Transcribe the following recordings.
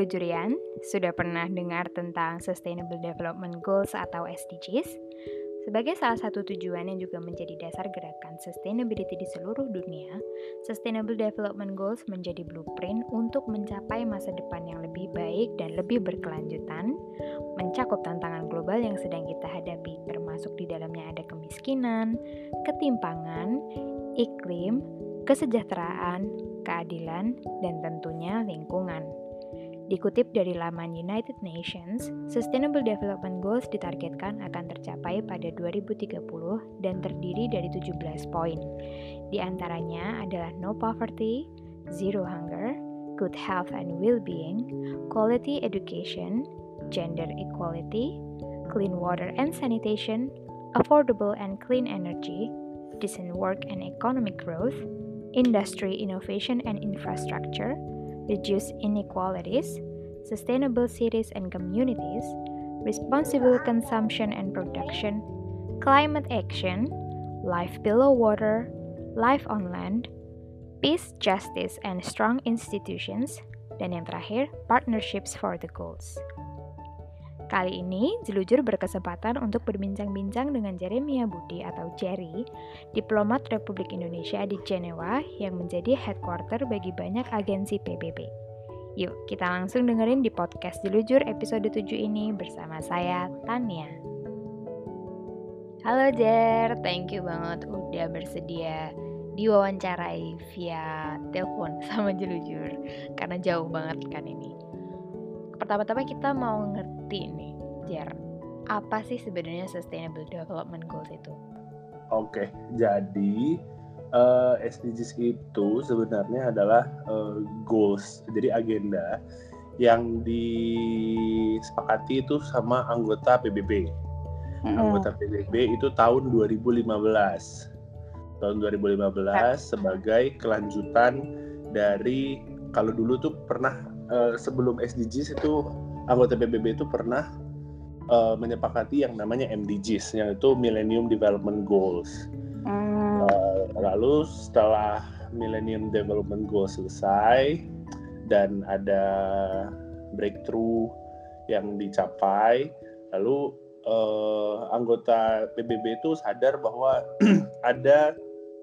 Jelujurian, sudah pernah dengar tentang Sustainable Development Goals atau SDGs? Sebagai salah satu tujuan yang juga menjadi dasar gerakan sustainability di seluruh dunia, Sustainable Development Goals menjadi blueprint untuk mencapai masa depan yang lebih baik dan lebih berkelanjutan, mencakup tantangan global yang sedang kita hadapi, termasuk di dalamnya ada kemiskinan, ketimpangan, iklim, kesejahteraan, keadilan, dan tentunya lingkungan. Dikutip dari laman United Nations, Sustainable Development Goals ditargetkan akan tercapai pada 2030 dan terdiri dari 17 poin. Di antaranya adalah no poverty, zero hunger, good health and well-being, quality education, gender equality, clean water and sanitation, affordable and clean energy, decent work and economic growth, industry innovation and infrastructure, reduce inequalities, sustainable cities and communities, responsible consumption and production, climate action, life below water, life on land, peace, justice, and strong institutions, dan yang terakhir, partnerships for the goals. Kali ini, Jelujur berkesempatan untuk berbincang-bincang dengan Jeremia Budi atau Jerry, diplomat Republik Indonesia di Jenewa yang menjadi headquarter bagi banyak agensi PBB. Yuk, kita langsung dengerin di podcast Jelujur episode 7 ini bersama saya, Tania. Halo Jer, thank you banget udah bersedia diwawancarai via telepon sama Jelujur, karena jauh banget kan ini. Pertama-tama kita mau ngerti nih, Jer, apa sih sebenarnya Sustainable Development Goals itu? Oke, jadi SDGs itu sebenarnya adalah goals, jadi agenda yang disepakati itu sama anggota PBB. Anggota PBB itu tahun 2015. Tahun 2015 sebagai kelanjutan dari, kalau dulu tuh pernah sebelum SDGs itu anggota PBB itu pernah menyepakati yang namanya MDGs, yang itu Millennium Development Goals. Lalu setelah Millennium Development Goals selesai dan ada breakthrough yang dicapai, lalu anggota PBB itu sadar bahwa ada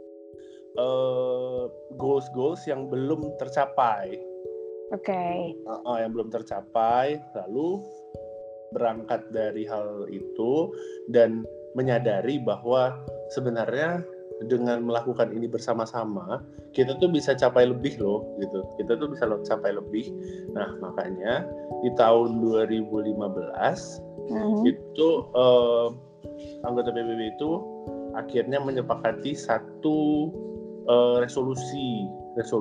goals-goals yang belum tercapai. Yang belum tercapai, lalu berangkat dari hal itu dan menyadari bahwa sebenarnya dengan melakukan ini bersama-sama kita tuh bisa capai lebih loh, gitu. Kita tuh bisa capai lebih. Nah, makanya di tahun 2015 itu anggota PBB itu akhirnya menyepakati satu resolusi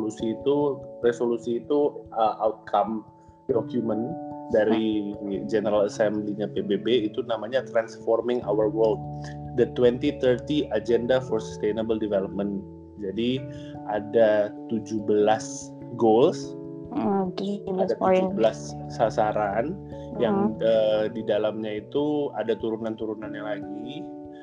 itu outcome document dari General Assembly-nya PBB, itu namanya Transforming Our World, the 2030 Agenda for Sustainable Development. Jadi ada 17 goals, ada 17 sasaran yang di dalamnya itu ada turunan-turunannya lagi.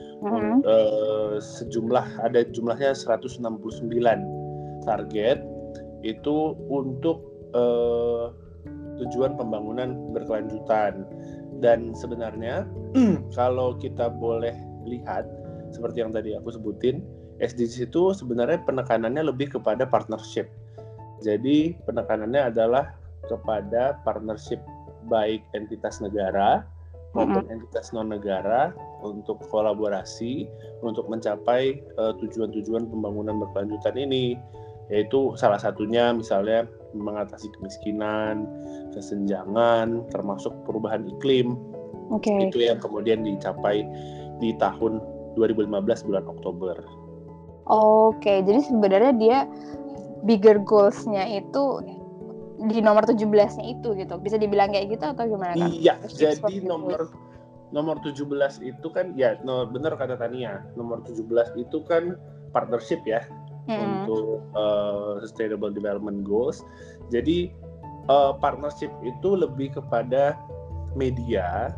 Jumlahnya 169 target itu untuk tujuan pembangunan berkelanjutan. Dan sebenarnya kalau kita boleh lihat seperti yang tadi aku sebutin, SDGs itu sebenarnya penekanannya lebih kepada partnership. Jadi penekanannya adalah kepada partnership baik entitas negara maupun entitas non-negara untuk kolaborasi untuk mencapai tujuan-tujuan pembangunan berkelanjutan ini, yaitu salah satunya misalnya mengatasi kemiskinan, kesenjangan, termasuk perubahan iklim. Itu yang kemudian dicapai di tahun 2015 bulan Oktober. Jadi sebenarnya dia bigger goals-nya itu di nomor 17-nya itu gitu. Bisa dibilang kayak gitu atau gimana kan? Iya, jadi nomor 17 itu kan ya benar kata Tania. Nomor 17 itu kan partnership ya. Untuk Sustainable Development Goals. Jadi partnership itu lebih kepada media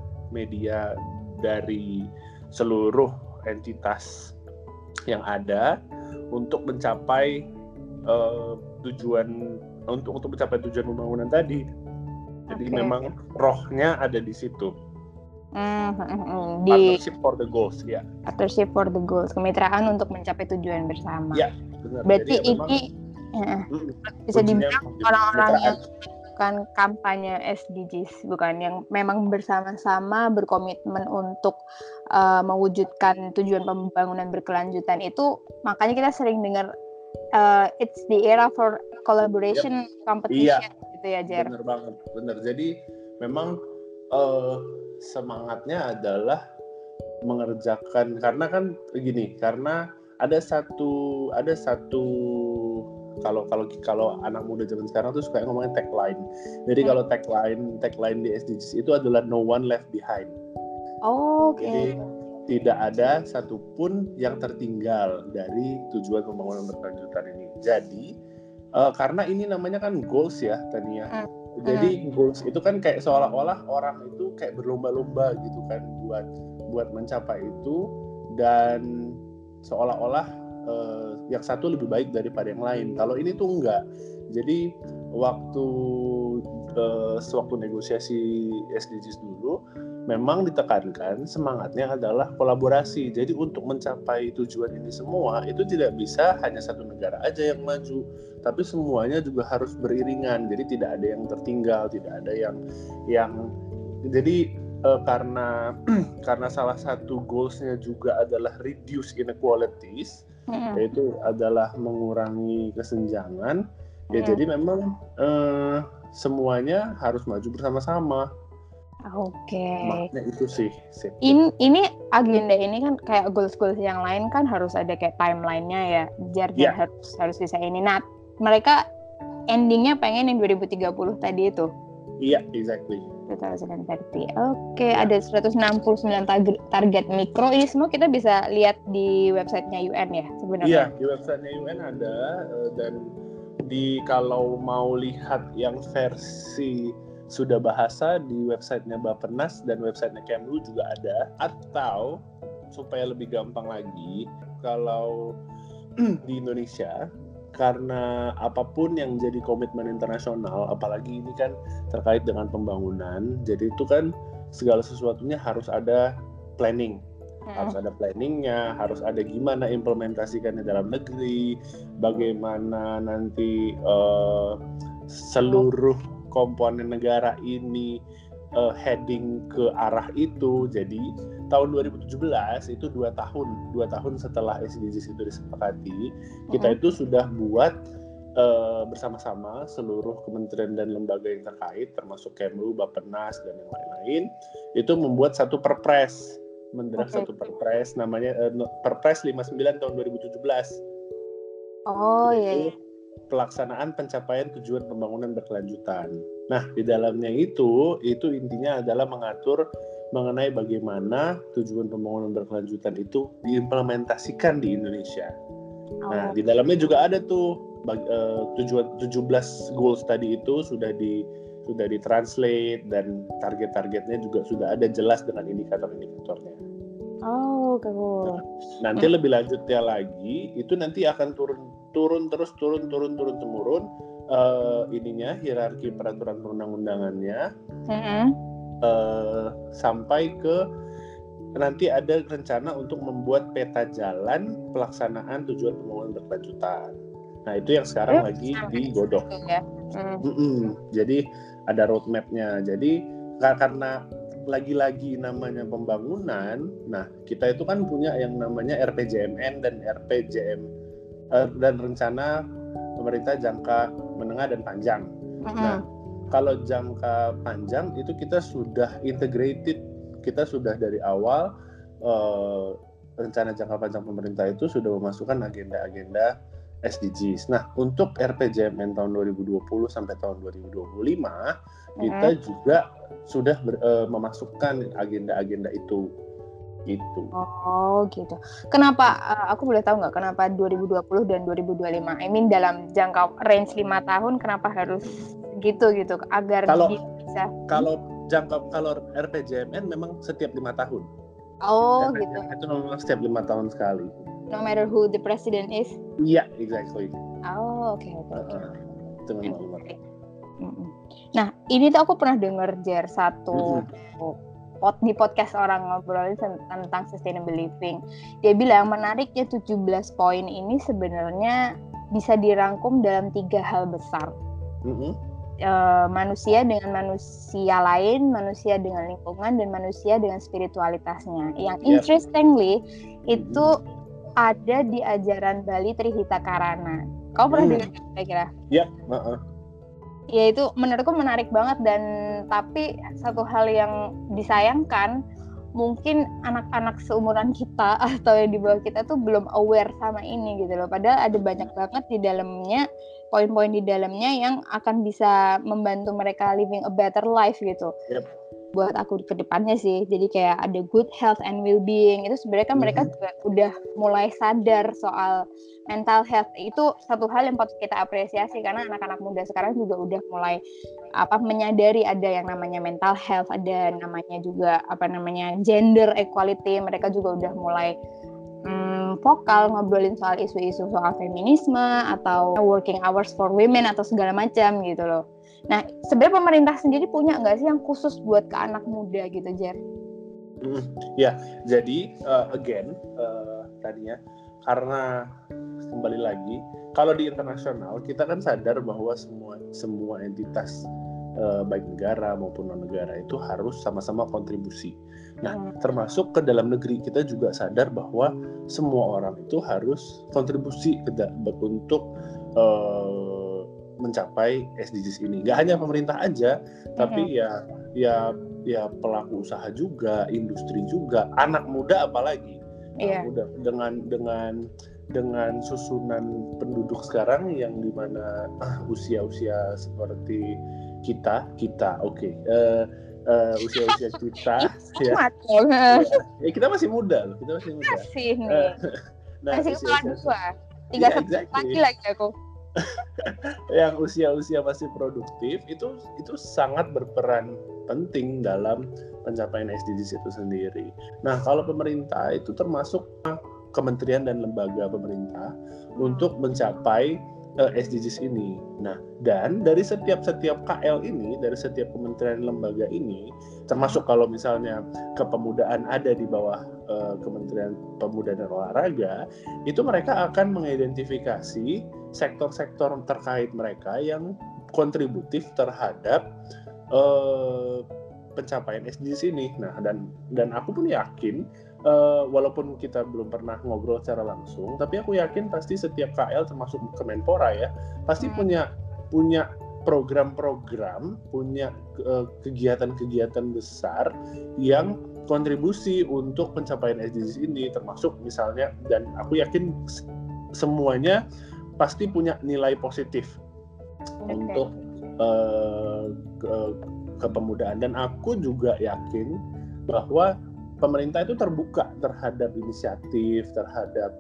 dari seluruh entitas yang ada untuk mencapai tujuan pembangunan tadi. Jadi Oke. memang rohnya ada di situ. Di Partnership for the goals, ya. partnership for the goals, kemitraan untuk mencapai tujuan bersama. Ya, benar. Berarti Jadi ya memang ini bisa kuncinya dibilang orang-orang kemitraan. yang melakukan kampanye SDGs, bukan, yang memang bersama-sama berkomitmen untuk mewujudkan tujuan pembangunan berkelanjutan itu. Makanya kita sering dengar it's the era for collaboration, competition, gitu ya, Jer. Benar banget, benar. Jadi memang semangatnya adalah mengerjakan, karena kan gini, karena ada satu kalau anak muda zaman sekarang tuh suka ngomongin tagline. Jadi kalau tagline di SDGs itu adalah no one left behind. Jadi tidak ada satupun yang tertinggal dari tujuan pembangunan berkelanjutan ini. Jadi karena ini namanya kan goals ya, Tania. Jadi goals itu kan kayak seolah-olah orang itu kayak berlomba-lomba gitu kan buat mencapai itu, dan seolah-olah yang satu lebih baik daripada yang lain. Kalau ini tuh enggak. Jadi waktu negosiasi SDGs dulu memang ditekankan semangatnya adalah kolaborasi. Jadi untuk mencapai tujuan ini semua itu tidak bisa hanya satu negara aja yang maju, tapi semuanya juga harus beriringan. Jadi tidak ada yang tertinggal, tidak ada yang jadi karena salah satu goalsnya juga adalah reduce inequalities, yaitu adalah mengurangi kesenjangan. Ya jadi memang semuanya harus maju bersama-sama. Makanya itu sih. Ini agenda ini kan kayak goals-goals yang lain kan harus ada kayak timeline-nya ya. Harus bisa ini. Nah, mereka endingnya pengen yang 2030 tadi itu. Iya, exactly. 2030. Ada 169 target mikro. Ini semua kita bisa lihat di websitenya UN ya sebenarnya. Iya, di websitenya UN ada, dan kalau mau lihat yang versi sudah bahasa di websitenya Bappenas dan websitenya Kemlu juga ada. Atau supaya lebih gampang lagi, kalau di Indonesia, karena apapun yang jadi komitmen internasional, apalagi ini kan terkait dengan pembangunan, jadi itu kan segala sesuatunya harus ada planning. Harus ada planningnya, harus ada gimana implementasikannya dalam negeri, bagaimana nanti seluruh komponen negara ini heading ke arah itu. Jadi tahun 2017 itu 2 tahun setelah SDGs itu disepakati, kita itu sudah buat bersama-sama seluruh kementerian dan lembaga yang terkait, termasuk Kemlu, Bappenas dan yang lain-lain, itu membuat satu perpres, satu perpres namanya Perpres 59 tahun 2017. Yaitu pelaksanaan pencapaian tujuan pembangunan berkelanjutan. Nah, di dalamnya itu intinya adalah mengatur mengenai bagaimana tujuan pembangunan berkelanjutan itu diimplementasikan di Indonesia. Nah, di dalamnya juga ada tuh tujuan 17 goals tadi itu sudah ditranslate, dan target-targetnya juga sudah ada jelas dengan indikator-indikatornya. Cool. Nanti lebih lanjutnya lagi itu nanti akan turun temurun hierarki peraturan perundang-undangannya sampai ke nanti ada rencana untuk membuat peta jalan pelaksanaan tujuan pembangunan berkelanjutan. Nah, itu yang sekarang lagi digodok. Jadi ada roadmap-nya. Jadi karena lagi-lagi namanya pembangunan, nah kita itu kan punya yang namanya RPJMN dan RPJM dan rencana pemerintah jangka menengah dan panjang. Nah, kalau jangka panjang itu kita sudah integrated, kita sudah dari awal rencana jangka panjang pemerintah itu sudah memasukkan agenda-agenda SDGs. Nah, untuk RPJMN tahun 2020 sampai tahun 2025 kita juga sudah memasukkan agenda-agenda itu. Gitu. Gitu. Kenapa, aku boleh tahu nggak kenapa 2020 dan 2025? I mean dalam jangka range 5 tahun kenapa harus gitu agar bisa. Kalau RPJMN memang setiap 5 tahun. Gitu. Itu memang setiap 5 tahun sekali. No matter who the president is. Iya, exactly. Oke. Itu memang. Nah, ini tuh aku pernah denger Jer satu di podcast orang ngobrolin tentang sustainable living. Dia bilang menariknya 17 poin ini sebenarnya bisa dirangkum dalam 3 hal besar. Manusia dengan manusia lain, manusia dengan lingkungan, dan manusia dengan spiritualitasnya. Yang interestingly itu ada di ajaran Bali Trihita Karana. Kau pernah dengar kira-kira? Iya. Ya itu menurutku menarik banget, dan tapi satu hal yang disayangkan mungkin anak-anak seumuran kita atau yang di bawah kita tuh belum aware sama ini gitu loh. Padahal ada banyak banget di dalamnya, poin-poin di dalamnya yang akan bisa membantu mereka living a better life gitu. Buat aku ke depannya sih. Jadi kayak ada good health and well-being. Itu sebenarnya kan mereka juga udah mulai sadar soal mental health. Itu satu hal yang patut kita apresiasi, karena anak-anak muda sekarang juga udah mulai menyadari ada yang namanya mental health, ada namanya juga gender equality. Mereka juga udah mulai vokal ngobrolin soal isu-isu soal feminisme atau working hours for women atau segala macam gitu loh. Nah, sebenarnya pemerintah sendiri punya nggak sih yang khusus buat ke anak muda gitu, Jer? Ya, jadi tadinya karena kembali lagi, kalau di internasional kita kan sadar bahwa semua entitas baik negara maupun non negara itu harus sama-sama kontribusi. Nah, termasuk ke dalam negeri kita juga sadar bahwa semua orang itu harus kontribusi untuk mencapai SDGs ini. Gak hanya pemerintah aja, tapi ya pelaku usaha juga, industri juga, anak muda apalagi. Anak muda dengan susunan penduduk sekarang yang dimana usia-usia seperti kita usia-usia kita ya kita masih muda loh, kita masih muda. Masih kepala dua, 3 lagi aku. Yang usia-usia masih produktif itu sangat berperan penting dalam pencapaian SDGs itu sendiri. Nah, kalau pemerintah itu termasuk kementerian dan lembaga pemerintah untuk mencapai SDGs ini. Nah, dan dari setiap KL ini, dari setiap kementerian lembaga ini, termasuk kalau misalnya kepemudaan ada di bawah Kementerian Pemuda dan Olahraga, itu mereka akan mengidentifikasi sektor-sektor terkait mereka yang kontributif terhadap pencapaian SDGs ini. Nah, dan aku pun yakin, walaupun kita belum pernah ngobrol secara langsung, tapi aku yakin pasti setiap KL termasuk Kemenpora ya, pasti punya program-program, punya kegiatan-kegiatan besar yang kontribusi untuk pencapaian SDGs ini, termasuk misalnya, dan aku yakin semuanya pasti punya nilai positif untuk kepemudaan. Dan aku juga yakin bahwa pemerintah itu terbuka terhadap inisiatif, terhadap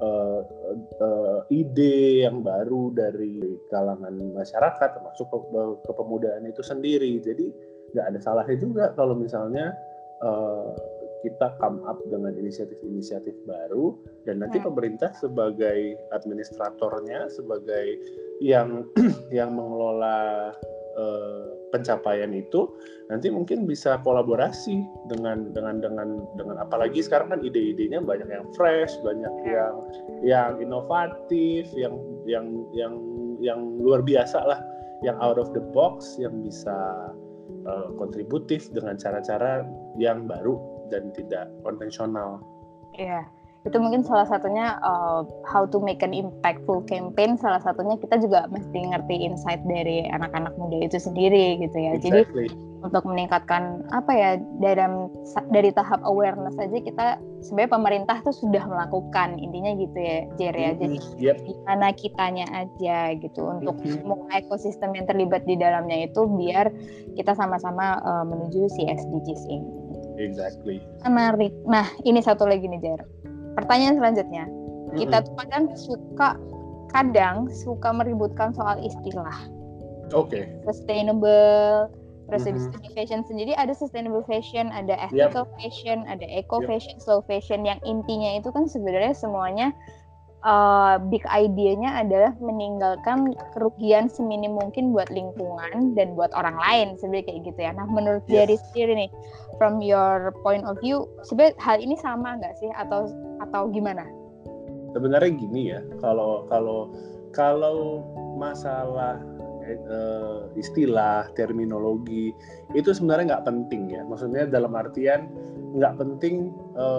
ide yang baru dari kalangan masyarakat, termasuk kepemudaan itu sendiri. Jadi nggak ada salahnya juga kalau misalnya kita come up dengan inisiatif-inisiatif baru, dan nanti pemerintah sebagai administratornya, sebagai yang mengelola pencapaian itu, nanti mungkin bisa kolaborasi dengan apalagi sekarang kan ide-idenya banyak yang fresh, banyak yang inovatif, yang luar biasa lah, yang out of the box, yang bisa kontributif dengan cara-cara yang baru dan tidak konvensional. Iya, itu mungkin salah satunya how to make an impactful campaign. Salah satunya kita juga mesti ngerti insight dari anak-anak muda itu sendiri gitu ya. Exactly. Jadi untuk meningkatkan dari tahap awareness saja, kita sebenarnya pemerintah tuh sudah melakukan, intinya gitu ya, Jer ya. Jadi gimana kitanya aja gitu untuk semua ekosistem yang terlibat di dalamnya itu biar kita sama-sama menuju si SDGs ini. Exactly. Menarik. Nah, ini satu lagi nih, Jer. Pertanyaan selanjutnya, kita tuh kadang suka meributkan soal istilah. Sustainable, terus di fashion sendiri ada sustainable fashion, ada ethical fashion, ada eco fashion, slow fashion, yang intinya itu kan sebenarnya semuanya big idea-nya adalah meninggalkan kerugian seminim mungkin buat lingkungan dan buat orang lain, sebenarnya kayak gitu ya. Nah, menurut Jerry sendiri nih, from your point of view, sebenarnya hal ini sama nggak sih atau gimana? Sebenarnya gini ya, kalau masalah istilah, terminologi itu sebenarnya nggak penting ya. Maksudnya dalam artian nggak penting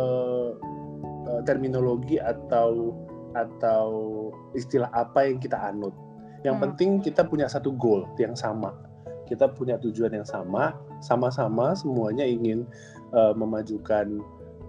terminologi atau istilah apa yang kita anut. Yang penting kita punya satu goal yang sama. Kita punya tujuan yang sama, sama-sama semuanya ingin memajukan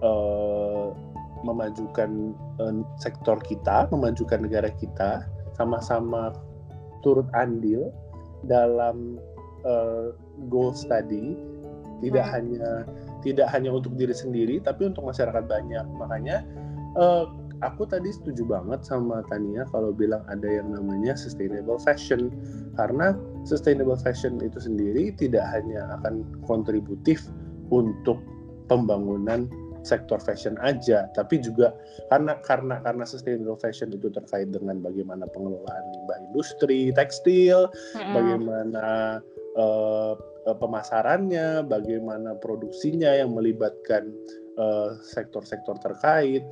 sektor kita, memajukan negara kita, sama-sama turut andil dalam goals tadi, tidak hanya untuk diri sendiri, tapi untuk masyarakat banyak. Makanya aku tadi setuju banget sama Tania kalau bilang ada yang namanya sustainable fashion, karena sustainable fashion itu sendiri tidak hanya akan kontributif untuk pembangunan sektor fashion aja, tapi juga karena sustainable fashion itu terkait dengan bagaimana pengelolaan limbah industri tekstil, bagaimana pemasarannya, bagaimana produksinya yang melibatkan sektor-sektor terkait.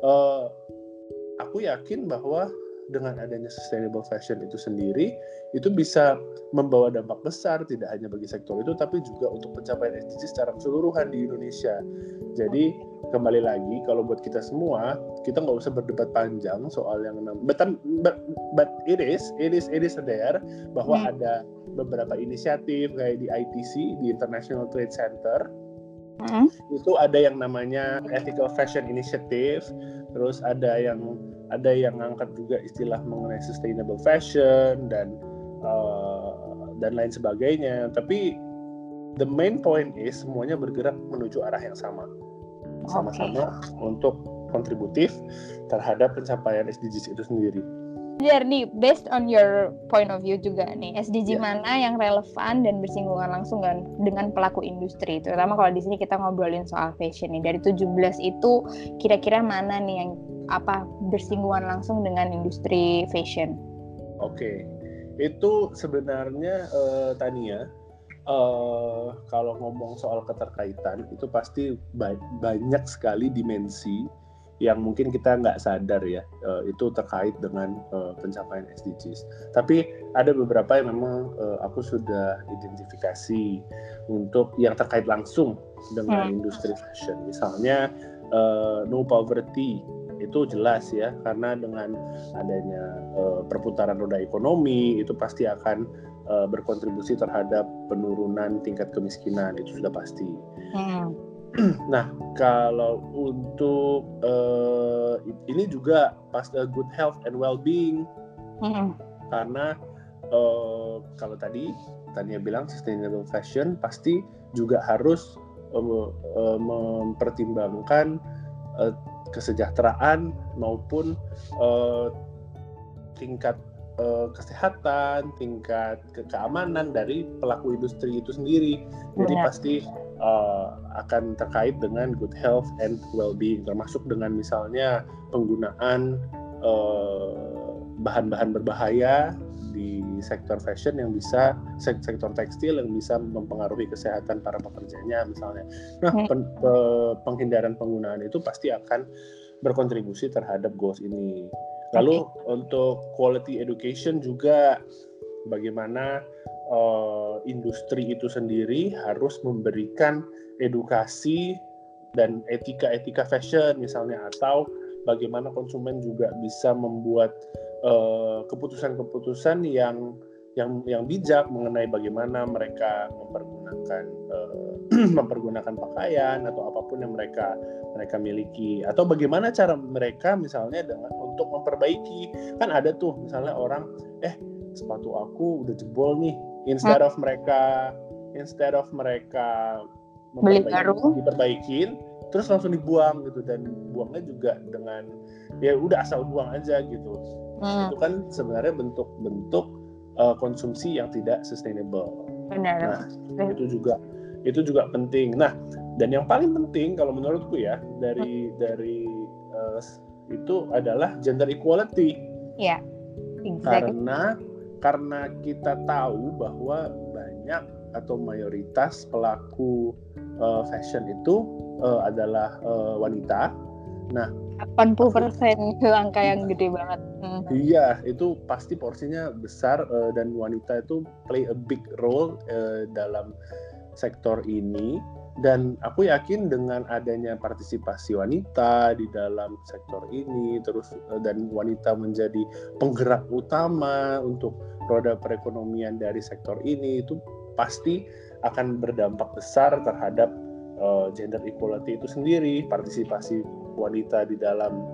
Aku yakin bahwa dengan adanya sustainable fashion itu sendiri, itu bisa membawa dampak besar tidak hanya bagi sektor itu, tapi juga untuk pencapaian SDGs secara keseluruhan di Indonesia. Jadi kembali lagi, kalau buat kita semua, kita nggak usah berdebat panjang soal yang but it is there bahwa ada beberapa inisiatif kayak di ITC, di International Trade Center. Itu ada yang namanya Ethical Fashion Initiative, terus ada yang ngangkat juga istilah mengenai sustainable fashion dan lain sebagainya. Tapi the main point is semuanya bergerak menuju arah yang sama, sama-sama untuk kontributif terhadap pencapaian SDGs itu sendiri. Nih, based on your point of view juga nih, SDG mana yang relevan dan bersinggungan langsung dengan pelaku industri, terutama kalau di sini kita ngobrolin soal fashion nih. Dari 17 itu kira-kira mana nih yang bersinggungan langsung dengan industri fashion? Oke. Itu sebenarnya Tania, kalau ngomong soal keterkaitan itu pasti banyak sekali dimensi yang mungkin kita nggak sadar ya, itu terkait dengan pencapaian SDGs. Tapi ada beberapa yang memang aku sudah identifikasi untuk yang terkait langsung dengan industri fashion. Misalnya no poverty, itu jelas ya, karena dengan adanya perputaran roda ekonomi itu pasti akan berkontribusi terhadap penurunan tingkat kemiskinan, itu sudah pasti. Nah, kalau untuk ini juga pas good health and well-being, karena kalau tadi Tania bilang sustainable fashion pasti juga harus mempertimbangkan kesejahteraan maupun tingkat kesehatan, tingkat keamanan dari pelaku industri itu sendiri. Jadi pasti akan terkait dengan good health and well-being, termasuk dengan misalnya penggunaan bahan-bahan berbahaya di sektor fashion yang bisa, sektor tekstil yang bisa mempengaruhi kesehatan para pekerjanya misalnya. Nah, penghindaran penggunaan itu pasti akan berkontribusi terhadap goals ini. Lalu untuk quality education juga, bagaimana industri itu sendiri harus memberikan edukasi dan etika fashion misalnya, atau bagaimana konsumen juga bisa membuat keputusan-keputusan yang bijak mengenai bagaimana mereka mempergunakan pakaian atau apapun yang mereka miliki, atau bagaimana cara mereka misalnya untuk memperbaiki. Kan ada tuh misalnya orang sepatu aku udah jebol nih, instead of mereka diperbaikin terus langsung dibuang gitu, dan buangnya juga dengan ya udah asal buang aja gitu. Itu kan sebenarnya bentuk konsumsi yang tidak sustainable. Benar. Nah, itu juga penting. Nah, dan yang paling penting kalau menurutku ya dari itu adalah gender equality. Iya, exactly. Karena kita tahu bahwa banyak atau mayoritas pelaku fashion itu adalah wanita. Nah, 80% itu angka yang gede banget. Iya, itu pasti porsinya besar dan wanita itu play a big role dalam sektor ini. Dan aku yakin dengan adanya partisipasi wanita di dalam sektor ini, terus dan wanita menjadi penggerak utama untuk roda perekonomian dari sektor ini, itu pasti akan berdampak besar terhadap gender equality itu sendiri, partisipasi wanita di dalam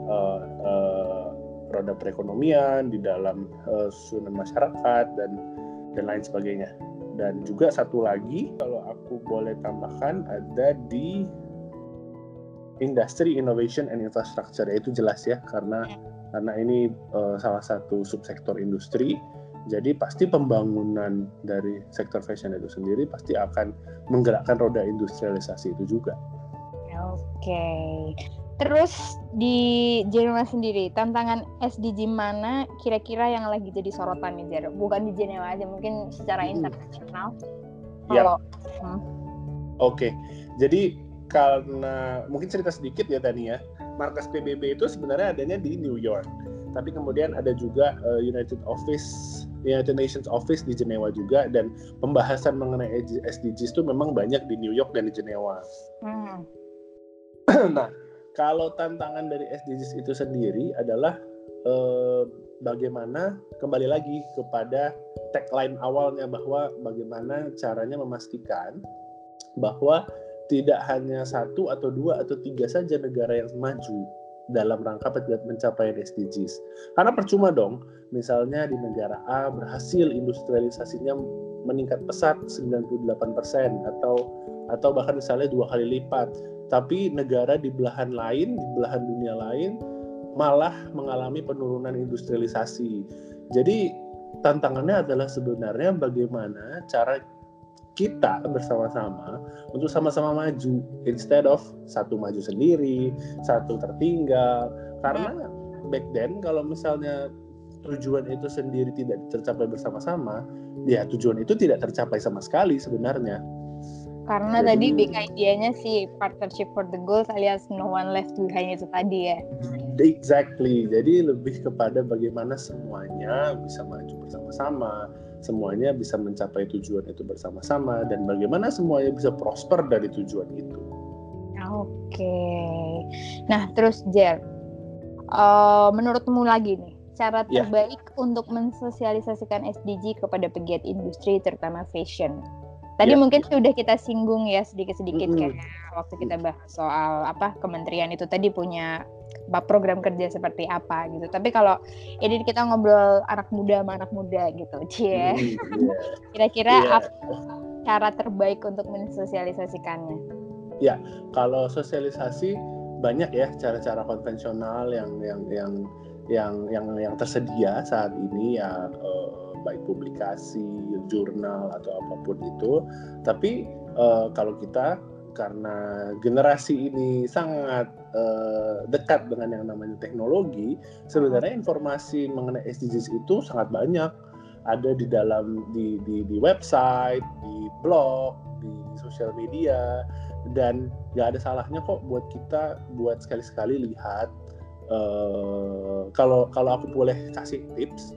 roda perekonomian, di dalam susunan masyarakat dan lain sebagainya. Dan juga satu lagi, kalau aku boleh tambahkan, ada di industry, innovation, and infrastructure. Itu jelas ya, karena ini salah satu subsektor industri. Jadi pasti pembangunan dari sektor fashion itu sendiri pasti akan menggerakkan roda industrialisasi itu juga. Oke. Terus di Jenewa sendiri, tantangan SDG mana kira-kira yang lagi jadi sorotan nih, Jer? Bukan di Jenewa aja, mungkin secara internasional. Ya. Oke. Jadi karena mungkin cerita sedikit ya Tani ya, markas PBB itu sebenarnya adanya di New York. Tapi kemudian ada juga United Nations Office di Jenewa juga, dan pembahasan mengenai SDGs itu memang banyak di New York dan di Jenewa. Nah, kalau tantangan dari SDGs itu sendiri adalah bagaimana, kembali lagi kepada tagline awalnya, bahwa bagaimana caranya memastikan bahwa tidak hanya 1 atau 2 atau 3 saja negara yang maju dalam rangka pencapaian SDGs. Karena percuma dong, misalnya di negara A berhasil industrialisasinya meningkat pesat 98% atau bahkan misalnya 2 kali lipat, tapi negara di belahan lain, di belahan dunia lain malah mengalami penurunan industrialisasi. Jadi tantangannya adalah sebenarnya bagaimana cara kita bersama-sama untuk sama-sama maju, instead of satu maju sendiri, satu tertinggal. Karena back then kalau misalnya tujuan itu sendiri tidak tercapai bersama-sama, ya tujuan itu tidak tercapai sama sekali sebenarnya. Karena jadi, tadi big idea-nya si partnership for the goals alias no one left behind itu tadi ya. Exactly. Jadi lebih kepada bagaimana semuanya bisa maju bersama-sama, semuanya bisa mencapai tujuan itu bersama-sama, dan bagaimana semuanya bisa prosper dari tujuan itu. Oke. Nah, terus Jer, menurutmu lagi nih, cara terbaik untuk mensosialisasikan SDG kepada pegiat industri, terutama fashion? Tadi mungkin sudah kita singgung ya sedikit-sedikit kayak waktu kita bahas soal kementerian itu tadi punya program kerja seperti apa gitu. Tapi kalau ini kita ngobrol anak muda sama anak muda gitu, kira-kira apa cara terbaik untuk mensosialisasikannya? Ya, kalau sosialisasi banyak ya cara-cara konvensional yang tersedia saat ini ya, baik publikasi, jurnal atau apapun itu. Tapi kalau kita, karena generasi ini sangat dekat dengan yang namanya teknologi, sebenarnya informasi mengenai SDGs itu sangat banyak. Ada di dalam di website, di blog, di sosial media, dan nggak ada salahnya kok buat kita buat sekali-sekali lihat. Kalau aku boleh kasih tips,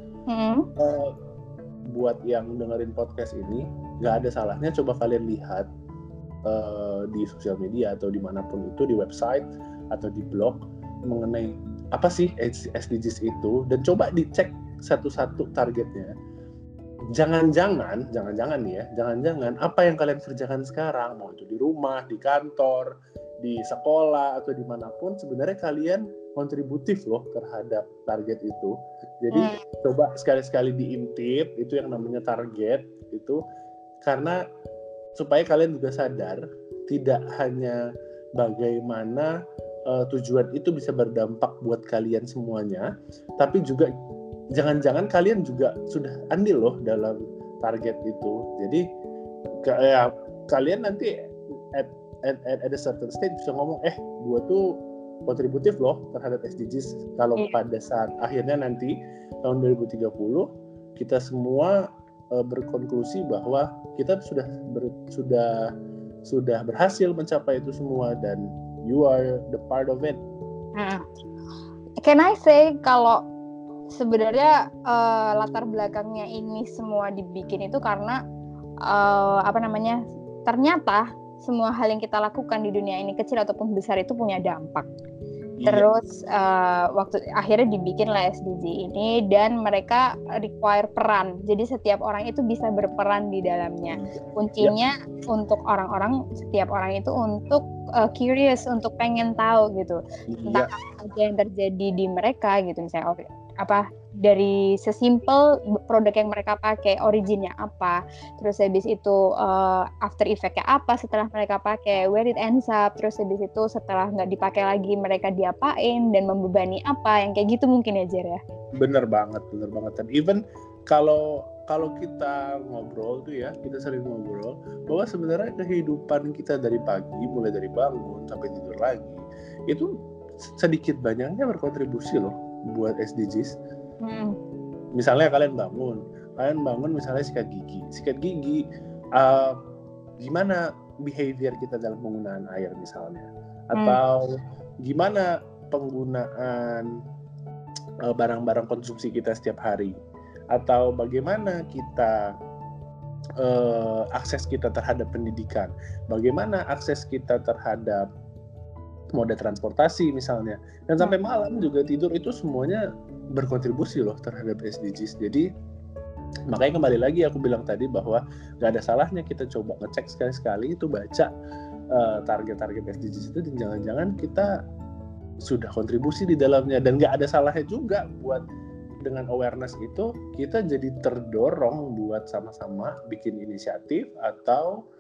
buat yang dengerin podcast ini, nggak ada salahnya coba kalian lihat di sosial media atau dimanapun itu, di website atau di blog, mengenai apa sih SDGs itu, dan coba dicek satu-satu targetnya. Jangan-jangan nih ya, jangan-jangan apa yang kalian kerjakan sekarang, mau itu di rumah, di kantor, di sekolah atau dimanapun, sebenarnya kalian kontributif loh terhadap target itu. Jadi coba sekali-sekali diintip itu yang namanya target itu, karena supaya kalian juga sadar tidak hanya bagaimana tujuan itu bisa berdampak buat kalian semuanya, tapi juga jangan-jangan kalian juga sudah andil loh dalam target itu. Jadi kalian nanti at a certain stage bisa ngomong, gue tuh kontributif loh terhadap SDGs kalau pada saat akhirnya nanti tahun 2030 kita semua berkonklusi bahwa kita sudah berhasil mencapai itu semua dan you are the part of it. Can I say kalau sebenarnya latar belakangnya ini semua dibikin itu karena ternyata semua hal yang kita lakukan di dunia ini kecil ataupun besar itu punya dampak. Terus waktu akhirnya dibikinlah SDG ini dan mereka require peran. Jadi setiap orang itu bisa berperan di dalamnya. Kuncinya untuk orang-orang, setiap orang itu untuk curious, untuk pengen tahu gitu tentang apa yang terjadi di mereka gitu, misalnya dari sesimpel produk yang mereka pakai, originnya apa, terus habis itu after effect-nya apa setelah mereka pakai, where it ends up, terus habis itu setelah nggak dipakai lagi mereka diapain dan membebani apa, yang kayak gitu mungkin ya Jer ya. Bener banget. Dan even kalau kita ngobrol tuh ya, kita sering ngobrol bahwa sebenarnya kehidupan kita dari pagi, mulai dari bangun sampai tidur lagi, itu sedikit banyaknya berkontribusi loh buat SDGs. Misalnya kalian bangun misalnya sikat gigi, gimana behavior kita dalam penggunaan air misalnya, atau gimana penggunaan barang-barang konsumsi kita setiap hari, atau bagaimana kita akses kita terhadap pendidikan, bagaimana akses kita terhadap moda transportasi misalnya, dan sampai malam juga tidur, itu semuanya berkontribusi loh terhadap SDGs. Jadi makanya kembali lagi aku bilang tadi bahwa gak ada salahnya kita coba ngecek sekali-sekali itu, baca target-target SDGs itu, dan jangan-jangan kita sudah kontribusi di dalamnya. Dan gak ada salahnya juga buat dengan awareness itu kita jadi terdorong buat sama-sama bikin inisiatif atau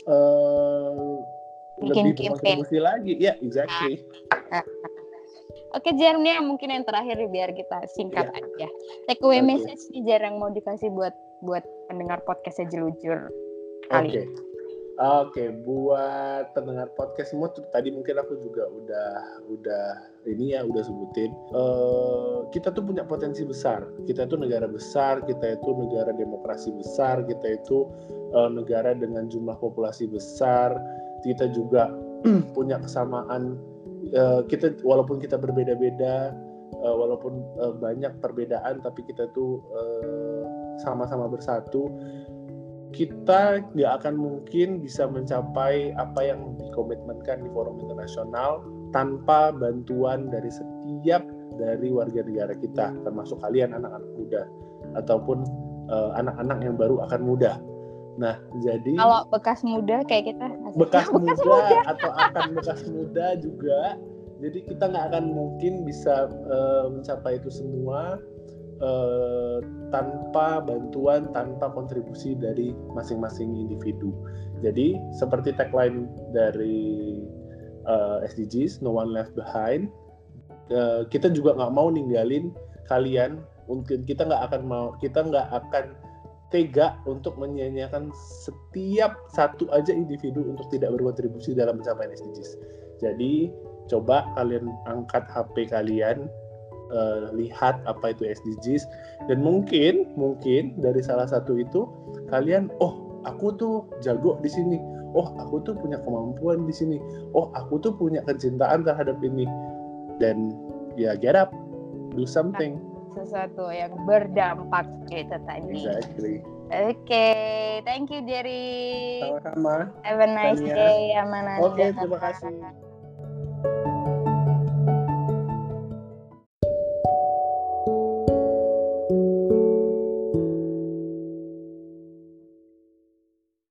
lebih berkontribusi lagi. Ya, exactly. Oke Jar, ini mungkin yang terakhir biar kita singkat aja. Take away message nih Jar yang mau dikasih buat pendengar podcastnya Jelujur kali. Oke, buat pendengar podcast semua tadi mungkin aku juga udah sebutin. Kita tuh punya potensi besar. Kita itu negara besar, kita itu negara demokrasi besar, kita itu negara dengan jumlah populasi besar. Kita juga punya kesamaan. Kita walaupun kita berbeda-beda, walaupun banyak perbedaan, tapi kita tuh sama-sama bersatu. Kita nggak akan mungkin bisa mencapai apa yang dikomitmenkan di forum internasional tanpa bantuan dari setiap dari warga negara kita, termasuk kalian anak-anak muda ataupun anak-anak yang baru akan muda. Nah, jadi kalau bekas muda kayak kita, bekas muda atau akan bekas muda juga, jadi kita nggak akan mungkin bisa mencapai itu semua tanpa bantuan, tanpa kontribusi dari masing-masing individu. Jadi seperti tagline dari SDGs, No One Left Behind, kita juga nggak mau ninggalin kalian. Mungkin kita nggak akan tega untuk menyia-nyiakan setiap satu aja individu untuk tidak berkontribusi dalam pencapaian SDGs. Jadi coba kalian angkat HP kalian, lihat apa itu SDGs, dan mungkin dari salah satu itu kalian, aku tuh jago di sini, aku tuh punya kemampuan di sini, aku tuh punya kecintaan terhadap ini, dan ya get up, do something. Sesuatu yang berdampak gitu tadi. Exactly. Oke, thank you Jerry. Sama-sama. Have a nice day, Amanah. Oke, terima kasih.